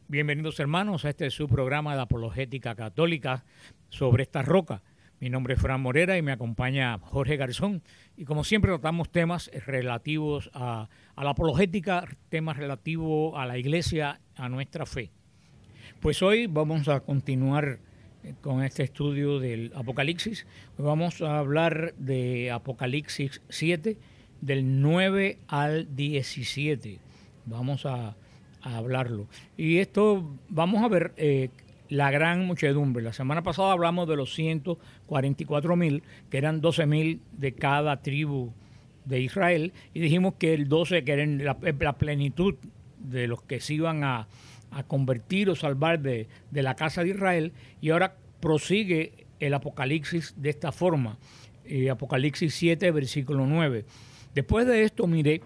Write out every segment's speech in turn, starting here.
Bienvenidos hermanos a este es su programa de apologética católica sobre esta roca. Mi nombre es Fran Morera y me acompaña Jorge Garzón. Y como siempre tratamos temas relativos a la apologética, temas relativos a la iglesia, a nuestra fe. Pues hoy vamos a continuar con este estudio del Apocalipsis. Hoy vamos a hablar de Apocalipsis 7, del 9 al 17. Vamos a hablarlo. Y esto, vamos a ver la gran muchedumbre. La semana pasada hablamos de los 144,000, que eran 12,000 de cada tribu de Israel, y dijimos que el 12, que era la plenitud de los que se iban a convertir o salvar de la casa de Israel, y ahora prosigue el Apocalipsis de esta forma. Apocalipsis 7, versículo 9. Después de esto miré,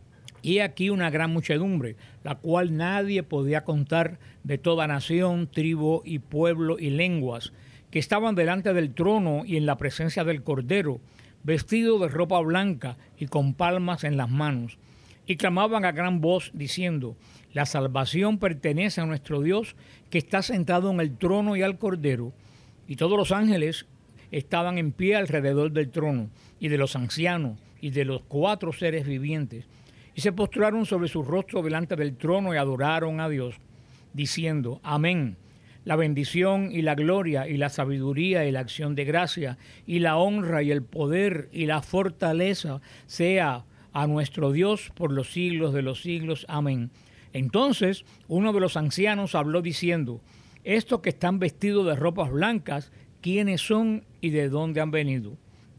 y aquí una gran muchedumbre, la cual nadie podía contar, de toda nación, tribu y pueblo y lenguas, que estaban delante del trono y en la presencia del Cordero, vestidos de ropa blanca y con palmas en las manos, y clamaban a gran voz diciendo: la salvación pertenece a nuestro Dios, que está sentado en el trono y al Cordero. Y todos los ángeles estaban en pie alrededor del trono, y de los ancianos, y de los 4 seres vivientes, y se postraron sobre su rostro delante del trono y adoraron a Dios, diciendo: amén. La bendición y la gloria y la sabiduría y la acción de gracia y la honra y el poder y la fortaleza sea a nuestro Dios por los siglos de los siglos. Amén. Entonces uno de los ancianos habló diciendo: estos que están vestidos de ropas blancas, ¿quiénes son y de dónde han venido?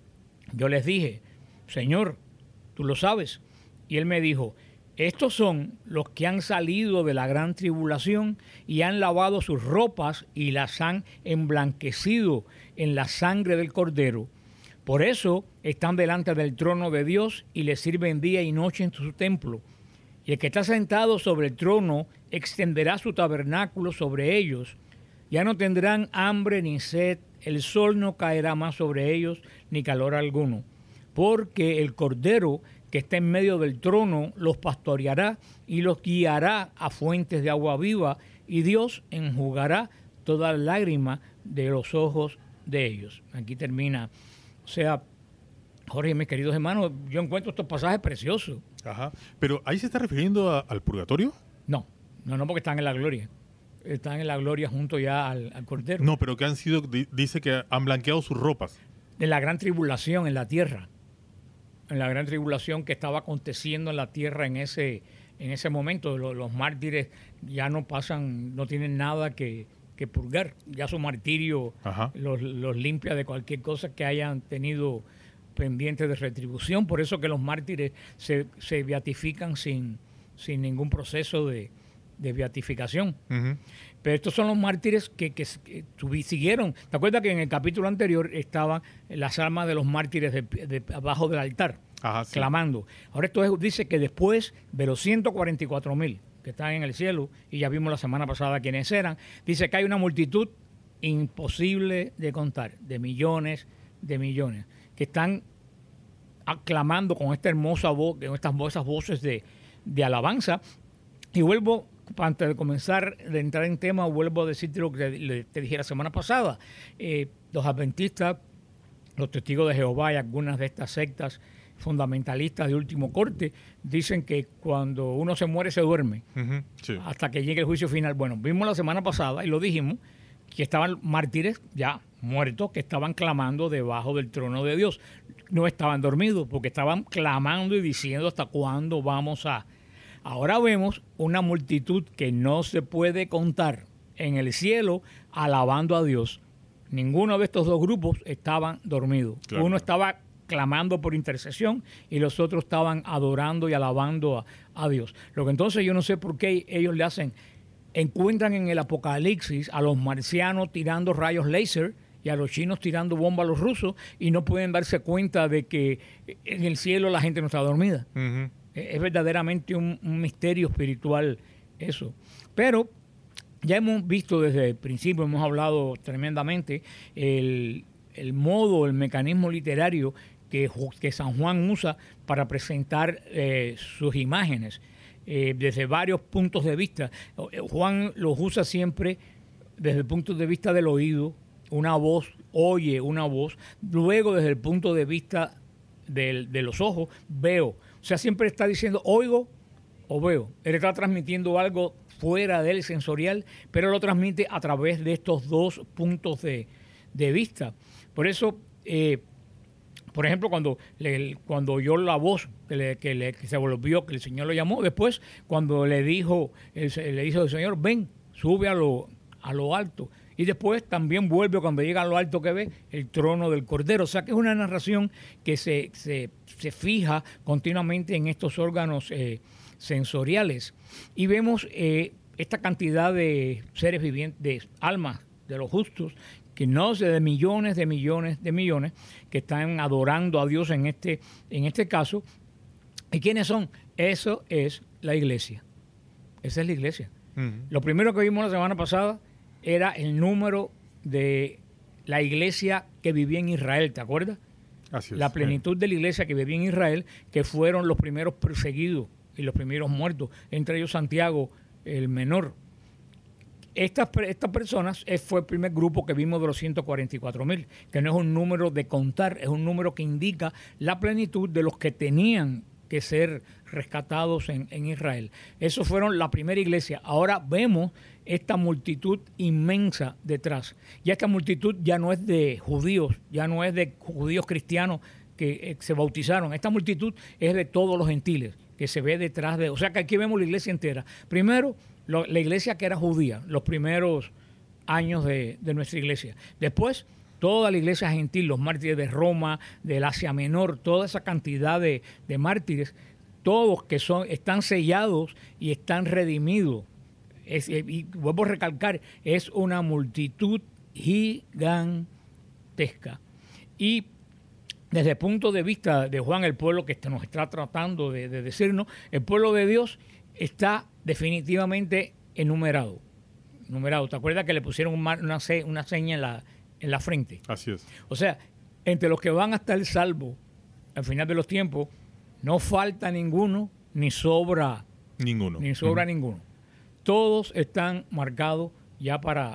Yo les dije: Señor, tú lo sabes. Y él me dijo: estos son los que han salido de la gran tribulación y han lavado sus ropas y las han emblanquecido en la sangre del Cordero. Por eso están delante del trono de Dios y le sirven día y noche en su templo. Y el que está sentado sobre el trono extenderá su tabernáculo sobre ellos. Ya no tendrán hambre ni sed, el sol no caerá más sobre ellos, ni calor alguno. Porque el Cordero que está en medio del trono los pastoreará y los guiará a fuentes de agua viva, y Dios enjugará toda lágrima de los ojos de ellos. Aquí termina. O sea, Jorge, mis queridos hermanos, yo encuentro estos pasajes preciosos. Ajá. Pero ¿ahí se está refiriendo al purgatorio? No, porque están en la gloria. Están en la gloria junto ya al Cordero. No, pero que han sido, dice que han blanqueado sus ropas. De la gran tribulación en la tierra. En la gran tribulación que estaba aconteciendo en la tierra en ese momento. Los mártires ya no pasan, no tienen nada que purgar. Ya su martirio los limpia de cualquier cosa que hayan tenido pendiente de retribución. Por eso que los mártires se beatifican sin ningún proceso de beatificación. Uh-huh. Pero estos son los mártires que siguieron. ¿Te acuerdas que en el capítulo anterior estaban las almas de los mártires de abajo del altar, clamando? Ahora esto dice que después de los 144,000 que están en el cielo, y ya vimos la semana pasada quiénes eran, dice que hay una multitud imposible de contar, de millones, que están aclamando con esta hermosa voz, con esas voces de alabanza. Y vuelvo, antes de comenzar, de entrar en tema, vuelvo a decirte lo que te dije la semana pasada. Los adventistas, los testigos de Jehová y algunas de estas sectas fundamentalistas de último corte dicen que cuando uno se muere se duerme, uh-huh, sí, hasta que llegue el juicio final. Bueno, vimos la semana pasada y lo dijimos, que estaban mártires ya muertos que estaban clamando debajo del trono de Dios. No estaban dormidos porque estaban clamando y diciendo: ¿hasta cuándo vamos a...? Ahora vemos una multitud que no se puede contar en el cielo alabando a Dios. Ninguno de estos dos grupos estaban dormidos. Claro. Uno estaba clamando por intercesión y los otros estaban adorando y alabando a Dios. Lo que entonces yo no sé por qué ellos le hacen, encuentran en el Apocalipsis a los marcianos tirando rayos láser y a los chinos tirando bombas a los rusos, y no pueden darse cuenta de que en el cielo la gente no está dormida. Uh-huh. Es verdaderamente un misterio espiritual eso. Pero ya hemos visto desde el principio, hemos hablado tremendamente, el modo, el mecanismo literario que San Juan usa para presentar sus imágenes. desde varios puntos de vista. Juan los usa siempre desde el punto de vista del oído, una voz, oye una voz, luego desde el punto de vista de los ojos, veo. O sea, siempre está diciendo oigo o veo. Él está transmitiendo algo fuera del sensorial, pero lo transmite a través de estos dos puntos de vista. Por eso, por ejemplo, cuando oyó la voz que se volvió, que el Señor lo llamó, después cuando le dijo el Señor, ven, sube a lo alto. Y después también vuelve cuando llega a lo alto que ve el trono del Cordero. O sea que es una narración que se fija continuamente en estos órganos sensoriales. Y vemos esta cantidad de seres vivientes, de almas de los justos, que no sé, de millones, que están adorando a Dios en este caso. ¿Y quiénes son? Eso es la iglesia. Esa es la iglesia. Lo primero que vimos la semana pasada era el número de la iglesia que vivía en Israel, ¿te acuerdas? Así es. La plenitud de la iglesia que vivía en Israel, que fueron los primeros perseguidos y los primeros muertos, entre ellos Santiago, el menor. Estas personas fue el primer grupo que vimos de los 144,000, que no es un número de contar, es un número que indica la plenitud de los que tenían que ser rescatados en Israel. Esos fueron la primera iglesia. Ahora vemos esta multitud inmensa detrás. Ya esta multitud ya no es de judíos, ya no es de judíos cristianos que se bautizaron. Esta multitud es de todos los gentiles que se ve detrás de... O sea que aquí vemos la iglesia entera. Primero, la iglesia que era judía, los primeros años de nuestra iglesia. Después, toda la iglesia gentil, los mártires de Roma, del Asia Menor, toda esa cantidad de mártires, todos que están sellados y están redimidos. Y vuelvo a recalcar, es una multitud gigantesca. Y desde el punto de vista de Juan, el pueblo que nos está tratando de decirnos, el pueblo de Dios está definitivamente enumerado. ¿Te acuerdas que le pusieron una seña en la frente? Así es. O sea, entre los que van a estar salvos al final de los tiempos, no falta ninguno, ni sobra ninguno. Todos están marcados ya para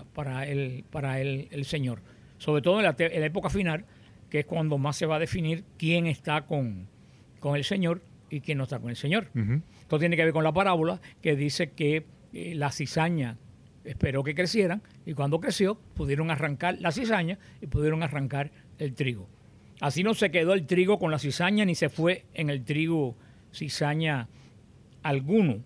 el Señor. Sobre todo en la época final, que es cuando más se va a definir quién está con el Señor y quién no está con el Señor. Esto tiene que ver con la parábola que dice que la cizaña esperó que crecieran y cuando creció pudieron arrancar la cizaña y pudieron arrancar el trigo. Así no se quedó el trigo con la cizaña ni se fue en el trigo cizaña alguno.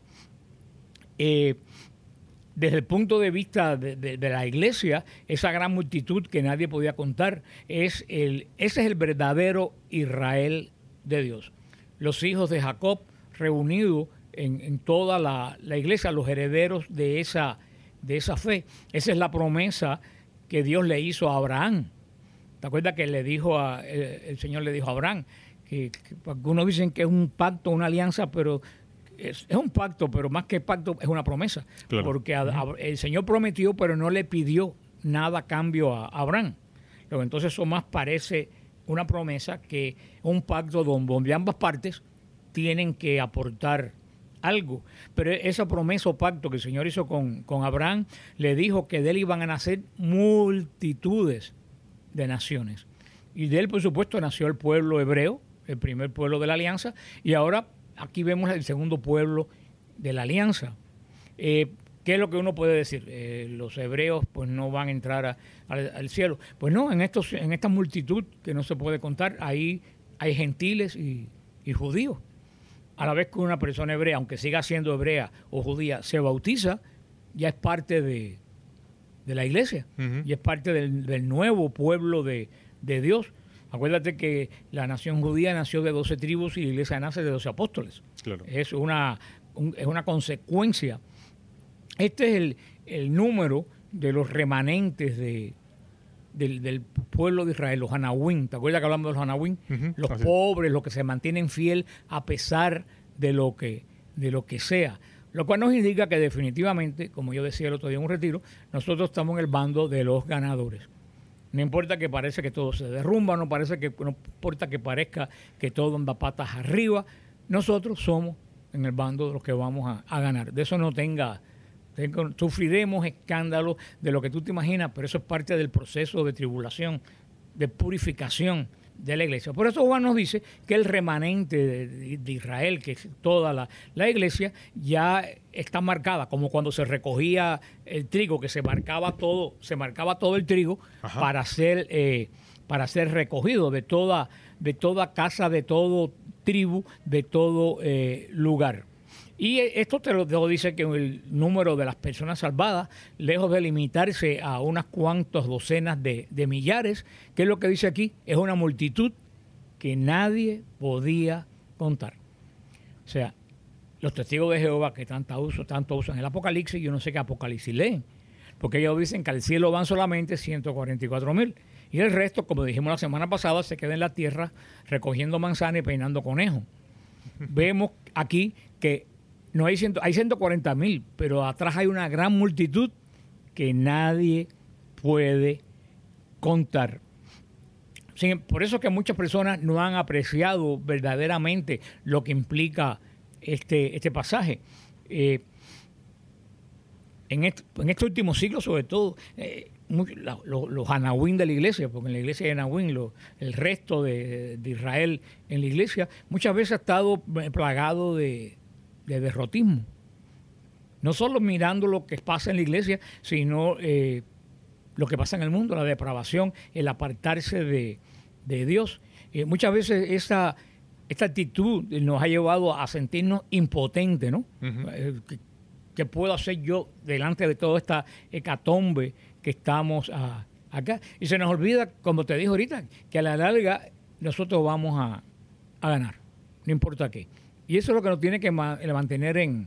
Desde el punto de vista de la iglesia, esa gran multitud que nadie podía contar, ese es el verdadero Israel de Dios. Los hijos de Jacob reunidos en toda la iglesia, los herederos de esa fe. Esa es la promesa que Dios le hizo a Abraham. ¿Te acuerdas que el Señor le dijo a Abraham? Que algunos dicen que es un pacto, una alianza, pero es un pacto, pero más que pacto es una promesa. Claro. Porque el Señor prometió, pero no le pidió nada a cambio a Abraham. Pero entonces eso más parece una promesa que un pacto donde ambas partes tienen que aportar algo. Pero esa promesa o pacto que el Señor hizo con Abraham, le dijo que de él iban a nacer multitudes de naciones. Y de él, por supuesto, nació el pueblo hebreo, el primer pueblo de la alianza, y ahora aquí vemos el segundo pueblo de la alianza. ¿Qué es lo que uno puede decir? Los hebreos pues no van a entrar al cielo. Pues no, en esta multitud que no se puede contar, ahí hay gentiles y judíos. A la vez que una persona hebrea, aunque siga siendo hebrea o judía, se bautiza, ya es parte de la iglesia, y es parte del nuevo pueblo de Dios. Acuérdate que la nación judía nació de 12 tribus y la iglesia nace de 12 apóstoles. Claro. Es una consecuencia. Este es el número de los remanentes del pueblo de Israel, los Anahuim. ¿Te acuerdas que hablamos de los Anahuim? Los pobres, los que se mantienen fiel a pesar de lo que sea. Lo cual nos indica que definitivamente, como yo decía el otro día en un retiro, nosotros estamos en el bando de los ganadores. No importa que parece que todo se derrumba, no importa que parezca que todo anda patas arriba, nosotros somos en el bando de los que vamos a ganar. De eso no sufriremos escándalos de lo que tú te imaginas, pero eso es parte del proceso de tribulación, de purificación de la iglesia. Por eso Juan nos dice que el remanente de Israel, que es toda la iglesia, ya está marcada, como cuando se recogía el trigo, que se marcaba todo el trigo. Ajá. para ser recogido de toda casa, de todo tribu, de todo lugar. Y esto te lo dice que el número de las personas salvadas, lejos de limitarse a unas cuantas docenas de millares, que es lo que dice aquí, es una multitud que nadie podía contar. O sea, los testigos de Jehová que tanto usan el Apocalipsis, yo no sé qué Apocalipsis leen, porque ellos dicen que al cielo van solamente 144,000. Y el resto, como dijimos la semana pasada, se queda en la tierra recogiendo manzanas y peinando conejos. Vemos aquí que no hay 140,000, pero atrás hay una gran multitud que nadie puede contar. Por eso que muchas personas no han apreciado verdaderamente lo que implica este pasaje. En este último siglo, sobre todo, los anahuín de la iglesia, porque en la iglesia hay anahuín, el resto de Israel en la iglesia, muchas veces ha estado plagado de derrotismo. No solo mirando lo que pasa en la iglesia, sino lo que pasa en el mundo, la depravación, el apartarse de Dios. Muchas veces esta actitud nos ha llevado a sentirnos impotentes, ¿no? Uh-huh. ¿Qué puedo hacer yo delante de toda esta hecatombe que estamos acá? Y se nos olvida, como te dije ahorita, que a la larga nosotros vamos a ganar, no importa qué. Y eso es lo que nos tiene que mantener en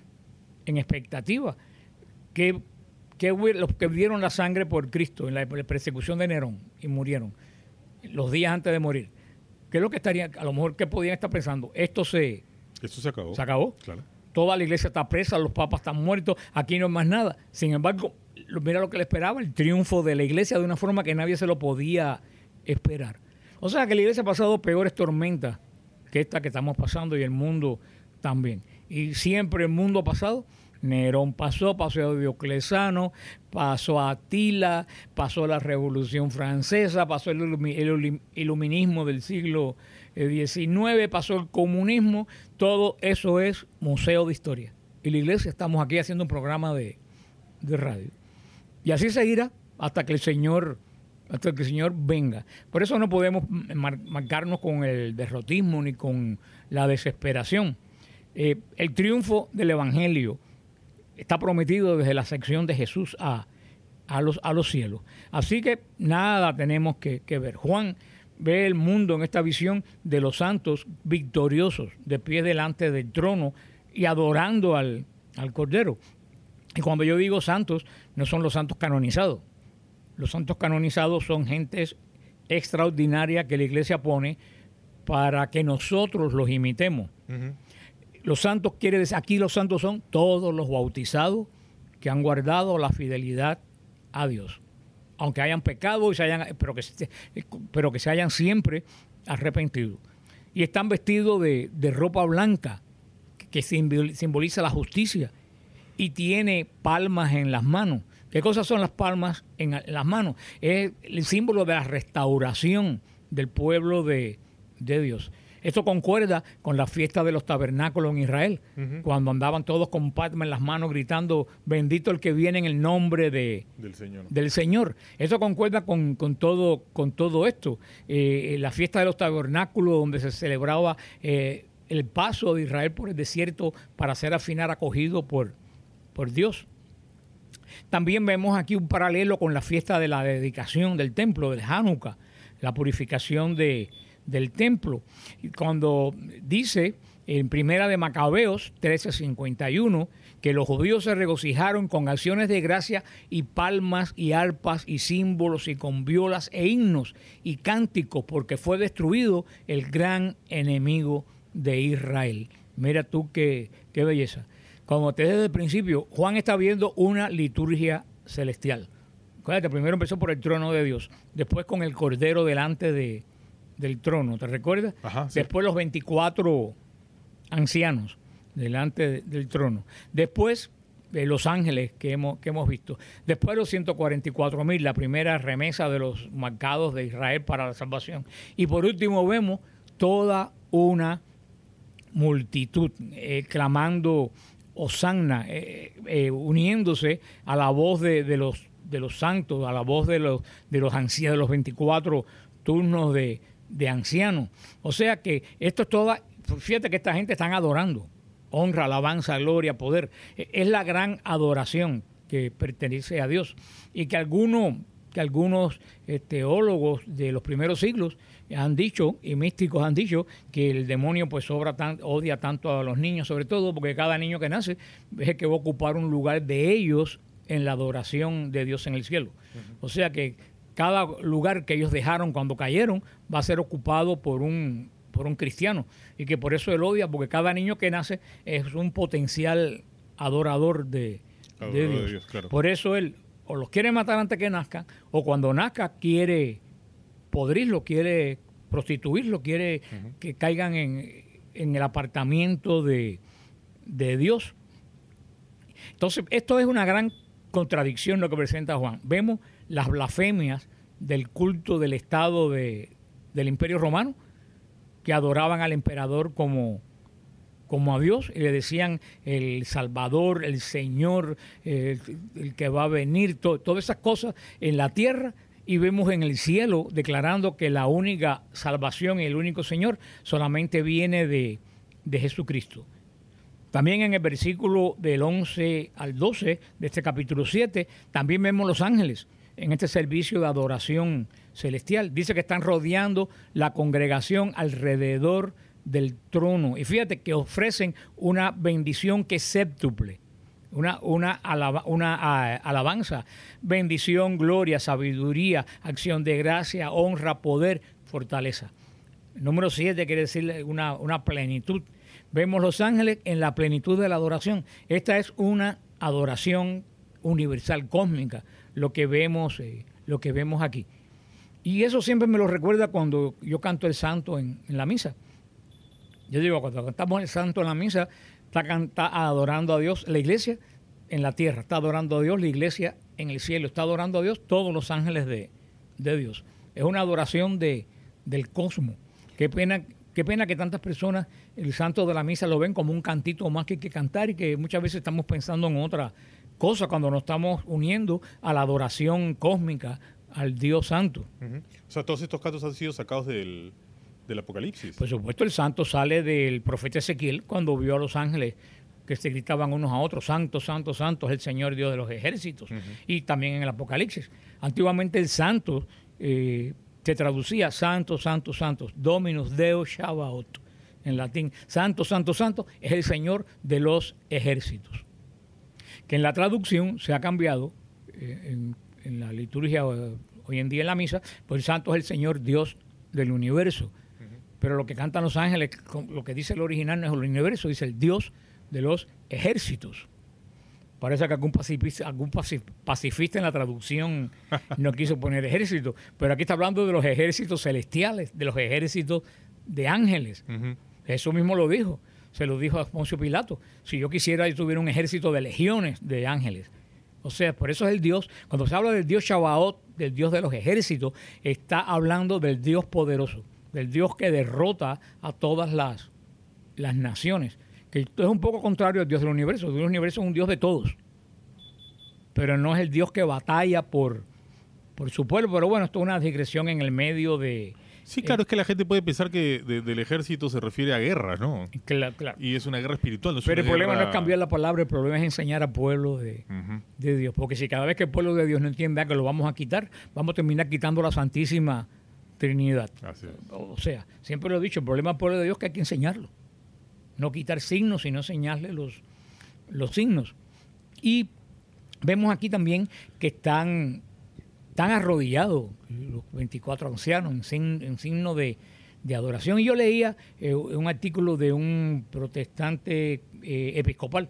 expectativa. Que los que dieron la sangre por Cristo en la persecución de Nerón y murieron los días antes de morir, ¿qué es lo que estarían, a lo mejor, qué podían estar pensando? Esto se acabó. Se acabó. Claro. Toda la iglesia está presa, los papas están muertos, aquí no hay más nada. Sin embargo, mira lo que le esperaba, el triunfo de la iglesia de una forma que nadie se lo podía esperar. O sea que la iglesia ha pasado peores tormentas que esta que estamos pasando y el mundo también. Y siempre el mundo ha pasado. Nerón pasó a Diocleciano, pasó a Atila, pasó la Revolución Francesa, pasó el iluminismo del siglo XIX, pasó el comunismo. Todo eso es museo de historia. Y la iglesia estamos aquí haciendo un programa de radio. Y así seguirá hasta que el Señor venga. Por eso no podemos marcarnos con el derrotismo ni con la desesperación. El triunfo del Evangelio está prometido desde la ascensión de Jesús a los cielos. Así que nada tenemos que ver. Juan ve el mundo en esta visión de los santos victoriosos, de pie delante del trono y adorando al Cordero. Y cuando yo digo santos, no son los santos canonizados. Los santos canonizados son gentes extraordinarias que la iglesia pone para que nosotros los imitemos. Uh-huh. Los santos quiere decir, aquí los santos son todos los bautizados que han guardado la fidelidad a Dios. Aunque hayan pecado, pero que se hayan siempre arrepentido. Y están vestidos de ropa blanca, que simboliza la justicia, y tiene palmas en las manos. ¿Qué cosas son las palmas en las manos? Es el símbolo de la restauración del pueblo de Dios. Esto concuerda con la fiesta de los tabernáculos en Israel, uh-huh, cuando andaban todos con palmas en las manos gritando, bendito el que viene en el nombre del Señor. Eso concuerda con todo esto. La fiesta de los tabernáculos, donde se celebraba el paso de Israel por el desierto para ser al final acogido por Dios. También vemos aquí un paralelo con la fiesta de la dedicación del templo, del Hanukkah, la purificación del templo. Y cuando dice en Primera de Macabeos 13:51 que los judíos se regocijaron con acciones de gracia y palmas y arpas y símbolos y con violas e himnos y cánticos, porque fue destruido el gran enemigo de Israel. Mira tú qué belleza. Como te dije desde el principio, Juan está viendo una liturgia celestial. Acuérdate, primero empezó por el trono de Dios, después con el Cordero delante del trono, ¿te recuerdas? Ajá, sí. Después los 24 ancianos, delante del trono. Después, los ángeles que hemos visto. Después los 144.000, la primera remesa de los marcados de Israel para la salvación. Y por último vemos toda una multitud clamando Hosanna, uniéndose a la voz de los santos, a la voz de los ancianos, de los 24 turnos de ancianos. O sea que esto es toda, fíjate que esta gente están adorando. Honra, alabanza, gloria, poder. Es la gran adoración que pertenece a Dios. Y que algunos teólogos de los primeros siglos han dicho, y místicos han dicho, que el demonio pues odia tanto a los niños, sobre todo porque cada niño que nace es el que va a ocupar un lugar de ellos en la adoración de Dios en el cielo. O sea que cada lugar que ellos dejaron cuando cayeron va a ser ocupado por un cristiano, y que por eso él odia, porque cada niño que nace es un potencial adorador de Dios. Claro. Por eso él o los quiere matar antes que nazcan, o cuando nazca quiere podrirlo, quiere prostituirlo, quiere que caigan en el apartamiento de Dios. Entonces, esto es una gran contradicción lo que presenta Juan. Vemos las blasfemias del culto del Estado del Imperio Romano, que adoraban al emperador como a Dios y le decían el Salvador, el Señor, el que va a venir, todas esas cosas en la tierra, y vemos en el cielo declarando que la única salvación y el único Señor solamente viene de Jesucristo. También en el versículo del 11 al 12 de este capítulo 7, también vemos los ángeles en este servicio de adoración celestial. Dice que están rodeando la congregación alrededor del trono. Y fíjate que ofrecen una bendición que es séptuple, una alabanza, bendición, gloria, sabiduría, acción de gracia, honra, poder, fortaleza. El número 7 quiere decir una plenitud. Vemos los ángeles en la plenitud de la adoración. Esta es una adoración universal, cósmica, lo que vemos aquí. Y eso siempre me lo recuerda cuando yo canto el santo en la misa. Yo digo, cuando cantamos el santo en la misa, está adorando a Dios la iglesia en la tierra, está adorando a Dios la iglesia en el cielo, está adorando a Dios todos los ángeles de Dios. Es una adoración del cosmos. Qué pena que tantas personas el santo de la misa lo ven como un cantito más que hay que cantar, y que muchas veces estamos pensando en otra cosa cuando nos estamos uniendo a la adoración cósmica al Dios Santo. O sea, todos estos cantos han sido sacados del Apocalipsis. Por supuesto, el santo sale del profeta Ezequiel cuando vio a los ángeles que se gritaban unos a otros: santo, santo, santo es el Señor Dios de los ejércitos. Y también en el Apocalipsis. Antiguamente el santo se traducía santo, santo, santo, Dominus Deus Sabaoth, en latín. Santo, santo, santo es el Señor de los ejércitos. Que en la traducción se ha cambiado en la liturgia hoy en día en la misa, pues el santo es el Señor Dios del universo. Pero lo que cantan los ángeles, lo que dice el original no es el universo, dice el Dios de los ejércitos. Parece que algún pacifista en la traducción no quiso poner ejército, pero aquí está hablando de los ejércitos celestiales, de los ejércitos de ángeles. Eso mismo lo dijo, se lo dijo a Poncio Pilato: si yo quisiera, yo tuviera un ejército de legiones de ángeles. O sea, por eso es el Dios. Cuando se habla del Dios Sabaoth, del Dios de los ejércitos, está hablando del Dios poderoso, del Dios que derrota a todas las naciones. Que es un poco contrario al Dios del universo. El Dios del universo es un Dios de todos, pero no es el Dios que batalla por su pueblo. Pero bueno, esto es una digresión en el medio de... Sí, claro, es que la gente puede pensar que del ejército se refiere a guerra, ¿no? Claro. Y es una guerra espiritual. No es pero el problema guerra... no es cambiar la palabra, el problema es enseñar al pueblo de Dios. Porque si cada vez que el pueblo de Dios no entienda que lo vamos a quitar, vamos a terminar quitando la Santísima Trinidad. Así es. O sea, siempre lo he dicho, el problema del pueblo de Dios es que hay que enseñarlo. No quitar signos, sino enseñarle los signos. Y vemos aquí también que están arrodillados los 24 ancianos en signo de adoración. Y yo leía un artículo de un protestante episcopal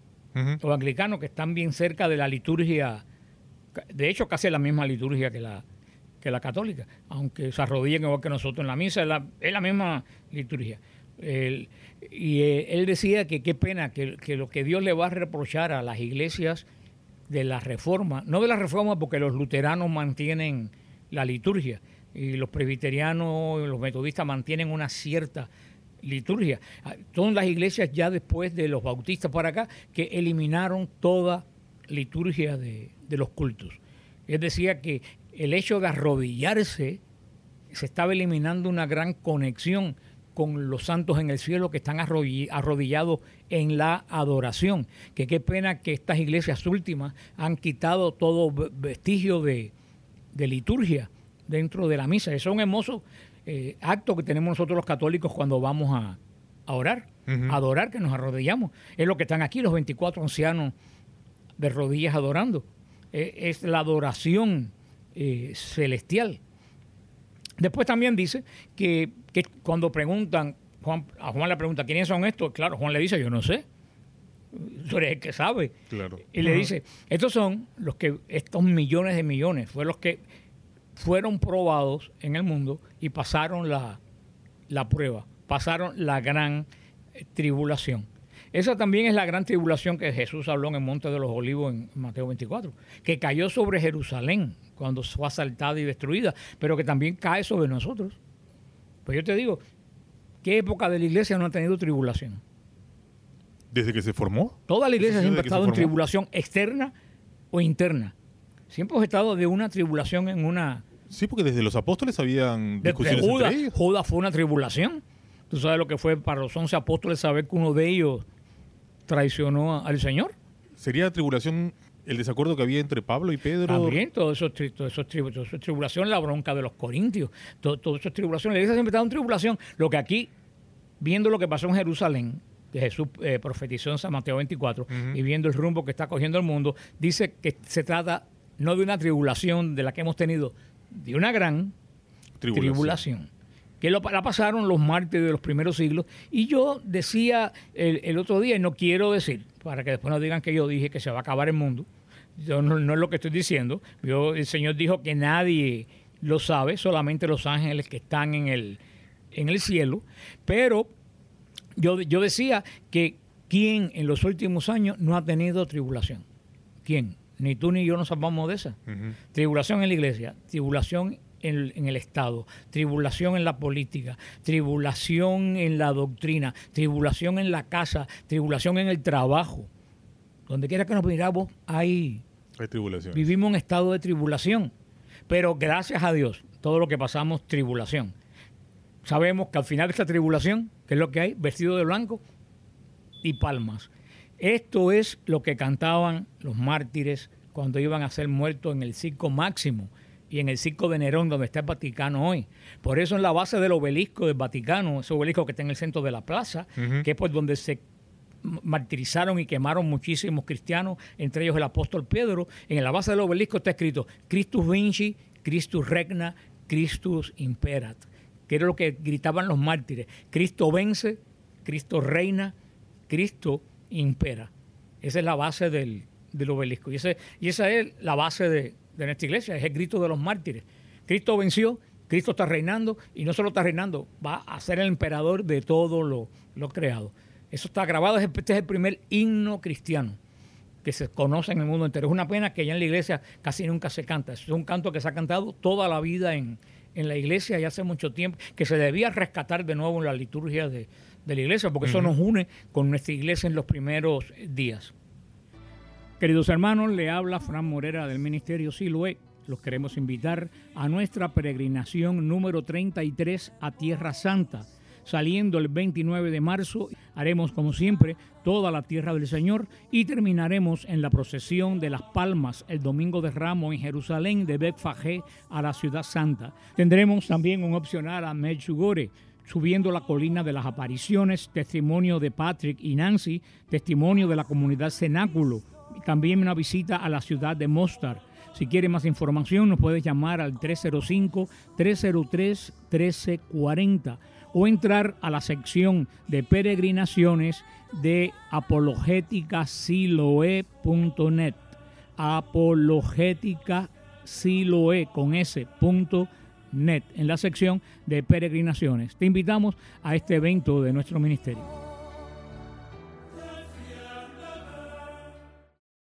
o anglicano, que están bien cerca de la liturgia, de hecho casi la misma liturgia que la católica, aunque se arrodillan igual que nosotros en la misa, es la misma liturgia. Él decía que qué pena que lo que Dios le va a reprochar a las iglesias de la Reforma, no de la Reforma porque los luteranos mantienen la liturgia y los presbiterianos y los metodistas mantienen una cierta liturgia. Son las iglesias ya después de los bautistas para acá que eliminaron toda liturgia de los cultos. Él decía que el hecho de arrodillarse, se estaba eliminando una gran conexión con los santos en el cielo que están arrodillados en la adoración. Que qué pena que estas iglesias últimas han quitado todo vestigio de liturgia dentro de la misa. Eso es un hermoso acto que tenemos nosotros los católicos cuando vamos a orar, a adorar, que nos arrodillamos. Es lo que están aquí los 24 ancianos de rodillas adorando. Es la adoración celestial. Después también dice que cuando preguntan, a Juan le pregunta, ¿quiénes son estos? Claro, Juan le dice, yo no sé. Tú eres el que sabe. Claro. Y le dice, estos son estos millones de millones, fueron los que fueron probados en el mundo y pasaron la prueba, pasaron la gran tribulación. Esa también es la gran tribulación que Jesús habló en el Monte de los Olivos en Mateo 24, que cayó sobre Jerusalén cuando fue asaltada y destruida, pero que también cae sobre nosotros. Pues yo te digo, ¿qué época de la iglesia no ha tenido tribulación? ¿Desde que se formó? Toda la iglesia siempre ha estado en tribulación externa o interna. Siempre hemos estado de una tribulación en una... Sí, porque desde los apóstoles habían discusiones Judas, entre ellos. Judas fue una tribulación. Tú sabes lo que fue para los 11 apóstoles saber que uno de ellos traicionó al Señor. ¿Sería tribulación el desacuerdo que había entre Pablo y Pedro? También, todo eso es tribulación, la bronca de los corintios, todo eso es tribulación. La iglesia siempre está en tribulación. Lo que aquí, viendo lo que pasó en Jerusalén, que Jesús profetizó en San Mateo 24, y viendo el rumbo que está cogiendo el mundo, dice que se trata no de una tribulación de la que hemos tenido, de una gran tribulación. Que la pasaron los mártires de los primeros siglos. Y yo decía el otro día, y no quiero decir, para que después no digan que yo dije que se va a acabar el mundo, yo no es lo que estoy diciendo. El Señor dijo que nadie lo sabe, solamente los ángeles que están en el cielo. Pero yo decía que ¿quién en los últimos años no ha tenido tribulación? ¿Quién? Ni tú ni yo nos salvamos de esa. Tribulación en la iglesia, tribulación en el Estado, tribulación en la política, tribulación en la doctrina, tribulación en la casa, tribulación en el trabajo. Donde quiera que nos miramos, hay tribulación. Vivimos en estado de tribulación. Pero gracias a Dios, todo lo que pasamos, tribulación. Sabemos que al final de esta tribulación, ¿qué es lo que hay? Vestido de blanco y palmas. Esto es lo que cantaban los mártires cuando iban a ser muertos en el Circo Máximo y en el Circo de Nerón, donde está el Vaticano hoy. Por eso en la base del obelisco del Vaticano, ese obelisco que está en el centro de la plaza, que es por donde se martirizaron y quemaron muchísimos cristianos, entre ellos el apóstol Pedro, en la base del obelisco está escrito Christus Vinci, Christus Regna, Christus Imperat, que era lo que gritaban los mártires. Cristo vence, Cristo reina, Cristo impera. Esa es la base del obelisco. Y esa es la base de nuestra iglesia, es el grito de los mártires. Cristo venció, Cristo está reinando, y no solo está reinando, va a ser el emperador de todo lo creado. Eso está grabado, este es el primer himno cristiano que se conoce en el mundo entero. Es una pena que allá en la iglesia casi nunca se canta. Es un canto que se ha cantado toda la vida en la iglesia y hace mucho tiempo, que se debía rescatar de nuevo en la liturgia de la iglesia, porque eso nos une con nuestra iglesia en los primeros días. Queridos hermanos, le habla Fran Morera del Ministerio Siloé. Los queremos invitar a nuestra peregrinación número 33 a Tierra Santa. Saliendo el 29 de marzo, haremos como siempre toda la tierra del Señor y terminaremos en la procesión de las Palmas el domingo de Ramos en Jerusalén, de Bet-Fagé a la Ciudad Santa. Tendremos también un opcional a Medjugorje, subiendo la colina de las apariciones, testimonio de Patrick y Nancy, testimonio de la comunidad Cenáculo, también una visita a la ciudad de Mostar. Si quiere más información nos puede llamar al 305-303-1340 o entrar a la sección de peregrinaciones de apologéticasiloe.net, apologéticasiloe con s.net. en la sección de peregrinaciones. Te invitamos a este evento de nuestro ministerio.